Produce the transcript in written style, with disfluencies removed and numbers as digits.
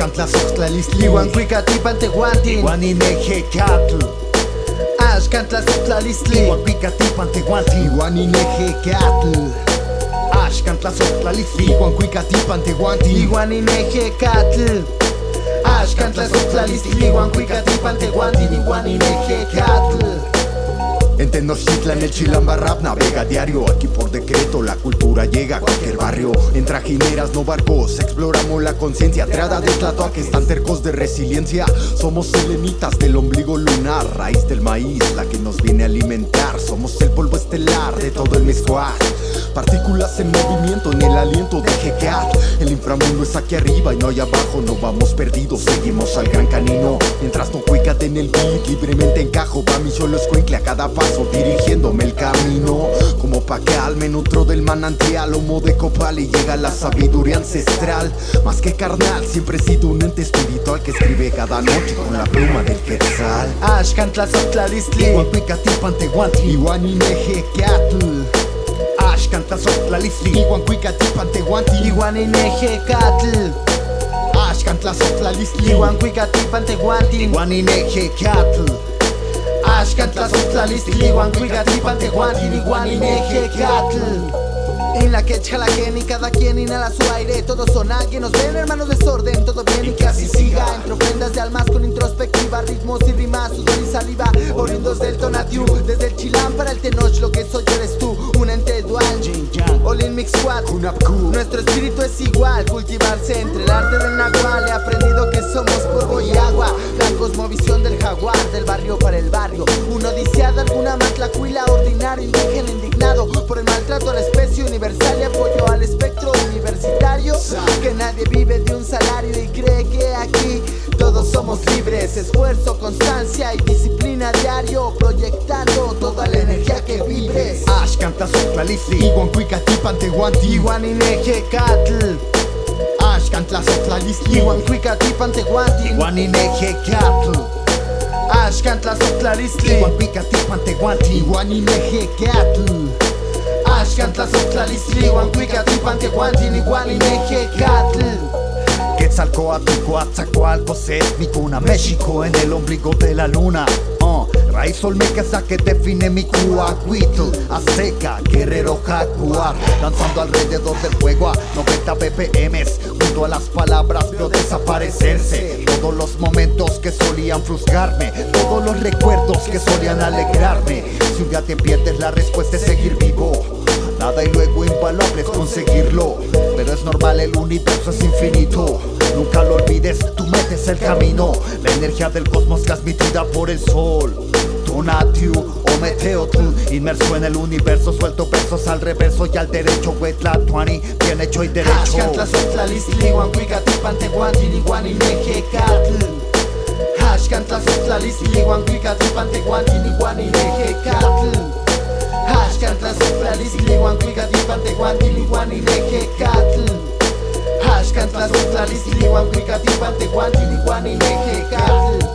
Axcantla Soxtlalistli Huancuicatipan Tehuantin Iguaninejecatl Axcantla Soxtlalistli Huancuicatipan Tehuantin Iguaninejecatl Axcantla Soxtlalistli Huancuicatipan Tehuantin Iguaninejecatl Axcantla Soxtlalistli Huancuicatipan Tehuantin Iguaninejecatl. En Tenochtitlan el Chilamba Rap navega diario. Aquí por decreto la cultura llega a cualquier barrio. En trajineras, no barcos, exploramos la conciencia. Triada de Tlatoa que están tercos de resiliencia. Somos selenitas del ombligo lunar, raíz del maíz, la que nos viene a alimentar. Somos el polvo estelar de todo el Mezcuac. Partículas en movimiento en el aliento de Jequeat. El inframundo es aquí arriba y no hay abajo. No vamos perdidos, seguimos al gran canino. Mientras no cuícate en el beat, libremente encajo. Va mi solo escuincle a cada paso, dirigiéndome el camino. Como Pacal, me nutro del manantial, lomo de copal y llega la sabiduría ancestral. Más que carnal, siempre he sido un ente espiritual que escribe cada noche con la pluma del quetzal. Axcantla Soxtlalistli Huancuicatipan Tehuantin Iguaninejecatl Axcantla Soxtlalistli Huancuicatipan Tehuantin Iguaninejecatl Axcantla Soxtlalistli Huancuicatipan Tehuantin Iguaninejecatl Axcantla Soxtlalistli Huancuicatipan Tehuantin Iguaninejecatl. En la Quechalaquén y cada quien inhala su aire. Todos son alguien, nos ven hermanos desorden. Todo bien y que así siga. Entre ofrendas de almas con introspectiva, ritmos y rimas, sudor y saliva, oriundos del Tonatiuh. Desde el Chilán para el Tenoch, lo que soy eres tú. Un ente dual, Olin Mixcuat. Nuestro espíritu es igual, cultivarse entre el arte del Nahual. He aprendido que somos polvo y agua. La cosmovisión del jaguar, del barrio para el barrio. Una odisea de alguna matlacuila ordinario, indígena indignado por el maltrato a la especie universal y apoyo al espectro universitario. Que nadie vive de un salario y cree que aquí todos somos libres. Esfuerzo, constancia y disciplina diario, proyectando toda la energía que vibres. Axcantla Soxtlalistli Huancuicatipan Tehuantin Iguaninejecatl Axcantla Soxtlalistli Huancuicatipan Tehuantin Iguaninejecatl Axcantla Soxtlalistli Huancuicatipan Tehuantin Iguaninejecatl Axcantla Soxtlalistli Huancuicatipan Tehuantin Iguaninejecatl. Quetzalcóatl, Coatzacoalcos, mi cuna, México en el ombligo de la luna. Raíz olmeca esa que define mi Cuacuitl, azteca, guerrero jaguar, danzando alrededor del fuego a 90 BPM. Junto a las palabras veo desaparecerse todos los momentos que solían frustrarme, todos los recuerdos que solían alegrarme. Si un día te pierdes, la respuesta es seguir vivo. Nada y luego invaluable es conseguirlo, pero es normal, el universo es infinito. Nunca lo olvides, tú metes el camino. La energía del cosmos transmitida por el sol. Tonatiuh o Meteotl, inmerso en el universo, suelto versos al reverso y al derecho. Huetlatuani, bien hecho y derecho. Axcantla Soxtlalistli Huancuicatipan Tehuantin Iguaninejecatl Axcantla Soxtlalistli Huancuicatipan Tehuantin Iguaninejecatl Axcantla Soxtlalistli Huancuicatipan Tehuantin Iguaninejecatl Axcantla Soxtlalistli Huancuicatipan Tehuantin Iguaninejecatl.